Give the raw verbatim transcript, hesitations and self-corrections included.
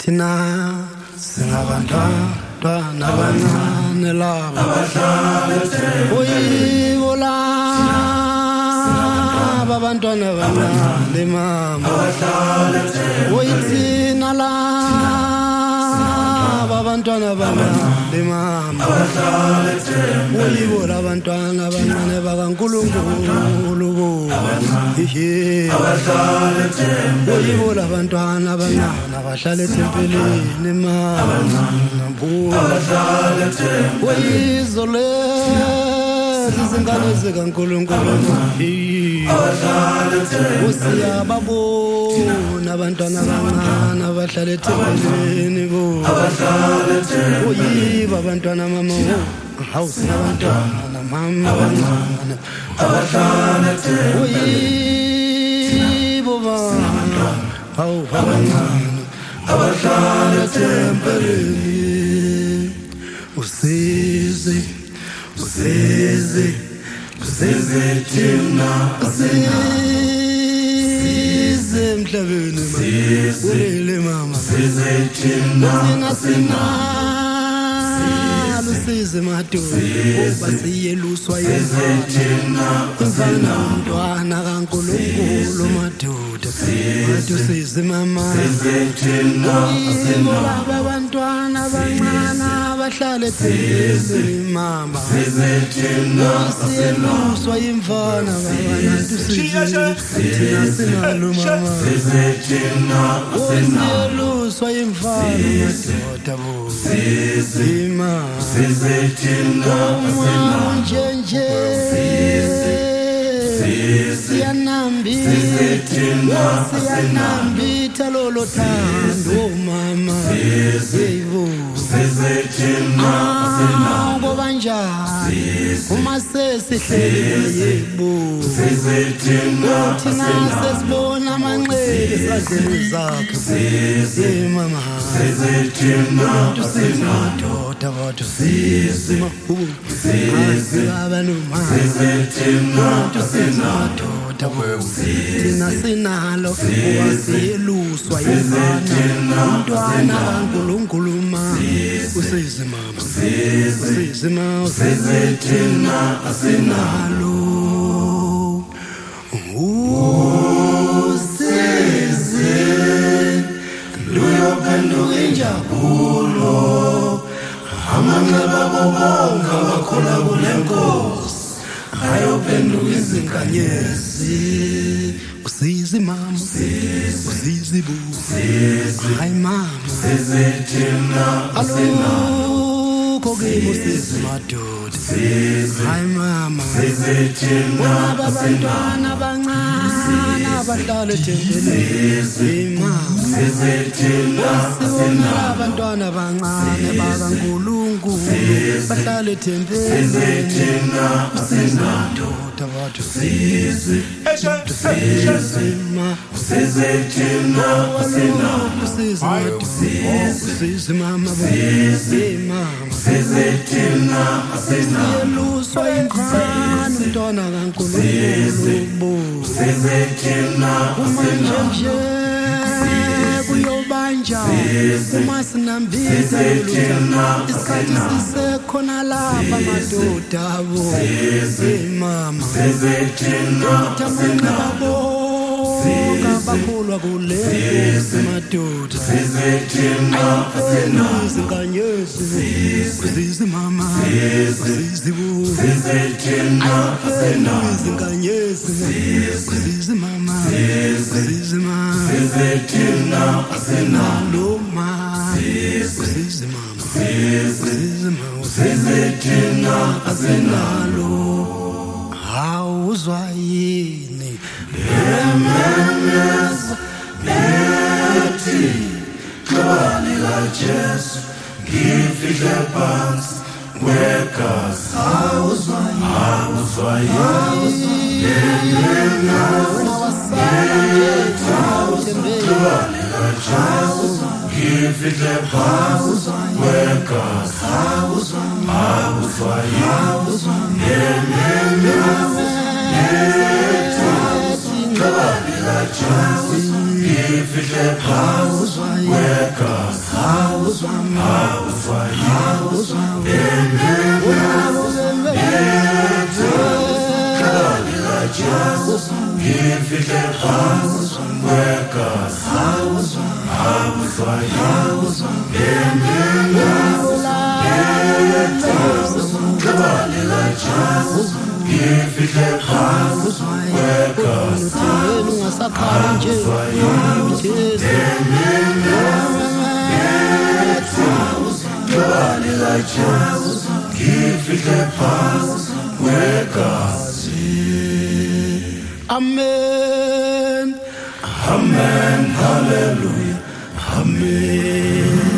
Thina singabantwana abancane laba abahlala eThemba uyibola abantwana abancane mama abahlala eThemba uyithina laba abantwana abancane mama abahlala eThemba uyibola abantwana abancane bakaNkulunkulu abahlala eThemba uyibola abantwana abancane abahlala ethempelini mama abahlala eThemba uyizole izingane zikaNkulunkulu abahlala eThemba usiyababona abantwana abancane abahlala ethempelini bo abahlala eThemba uyiba abantwana mama house abantwana mama abancane abahlala eThemba uyibo baba hawu abancane abahlala ethempelini usize usize usize thina usize emhlabeni ulele mama usize thina sina usize madoda basiyeluswa yezithina umfana umntwana kaNkulunkulu madoda madoda usize mama yezithina asinabo abantwana abancane abahlala ethempelini mama yezithina asiyeluswa imfana baba usize thina sinalo mama yezithina asiyeluswa imfana madoda bo sima sezethina asinanje siyanambi sezethina siyanambitha lolo thando mama yebo sezethina asinabo banjani uma sesihleli yebo sezethina thina sesibona amanxele sadleni zakhe sezima sezethina asinado Tavatu sisima sisima abanuma sezethina asinato tavu sina sinalo wasiyeluswa yizana umntwana kaNkulunkulu usizima usizima sezethina asinalo usize luyophenduka injabulo amanxeba bonke abakhona kulenkosi ayophenduka izinkanyezi usize mama usize bu hayi mama sezethina alukho kimi usize madoda hayi mama sezethina abantwana abancane abahlala ethempelini mama sezethina abantwana abancane bakaNkulunkulu bahlala ethempelini sezethina asinadoda bathu size sezethina sezethina asinadoda size mama size mama sezethina asinadoda imfana umntwana kaNkulunkulu sezethina asinadoda kuyobanja uma sinambitha isikhathi sisekhona lapha madoda abo mama sezethina asinabo kabakhulwa kule madoda sezethina asinazinkanyezi size mama size bu sezethina asinazinkanyezi size mama size mama sezethina asinalo ma size mama size mama sezethina asinalo awuzwa yini lememeza lethi xabani kaJesu ngifihle phansi kwegazi awuzwa awuzwa yini lememeza lethi xabani kaJesu ngifihle phansi kwegazi awuzwa awuzwa yini lememeza lethi xabani kaJesu ngifihle phansi wegazi awufayile ngifihle phansi wegazi awufayile ngifihle phansi wegazi ngifihle phansi wegazi. Amen, amen, hallelujah, amen.